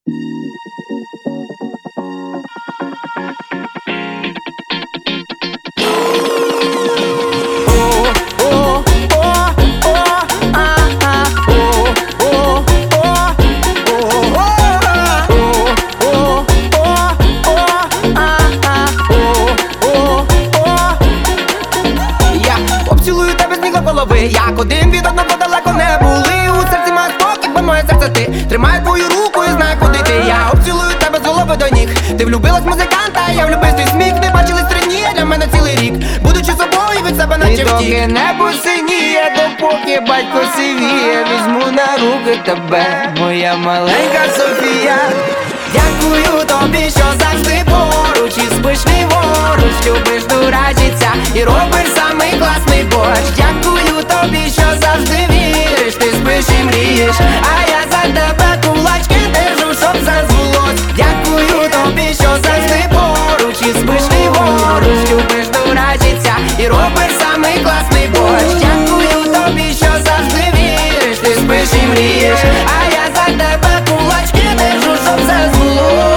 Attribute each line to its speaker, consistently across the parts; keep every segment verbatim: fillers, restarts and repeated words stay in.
Speaker 1: Як один від одного далеко не були. У серці має спокій, бо моє серце ти. Тримаю твою руку і знаю, куди ти. Я обцілую тебе з голови до ніг. Ти влюбилась в музиканта, я влюбив твій сміх. Не бачились три дні, для мене цілий рік. Будучи собою, від себе наче втік. І доки небо синіє, допоки батько сивіє, візьму на руки тебе, моя маленька Софія. Дякую тобі, що завжди поруч, і спиш ліворуч, любиш дурачиться і робиш самий класний борщ. Дякую тобі, що завжди віриш, ти спиш і мрієш, а я за тебе кулачки держу, щоб все збулось. Дякую тобі, що завжди поруч, і спиш ліворуч, любиш дурачиться і робиш самий класний борщ. Дякую тобі, що завжди віриш, ти спиш і мрієш, а я за тебе кулачки держу, щоб все збулось.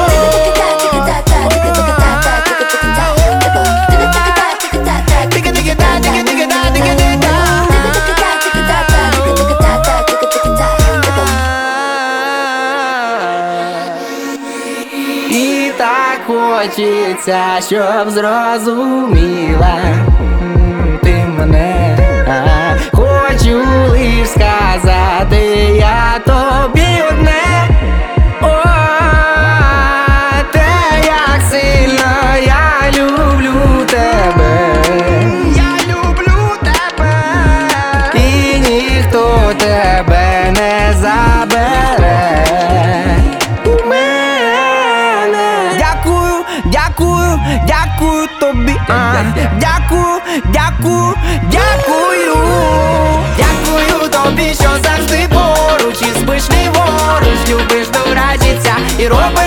Speaker 1: І так хочеться, щоб зрозуміла ти мене. Хочу лиш сказати я тобі одне. О, те, як сильно я люблю тебе. Я люблю тебе. І ніхто тебе не забере. Дякую, дякую тобі, а, дякую, дякую, дякую. Дякую тобі, що завжди поруч, і спиш ліворуч, любиш дурачиться і робиш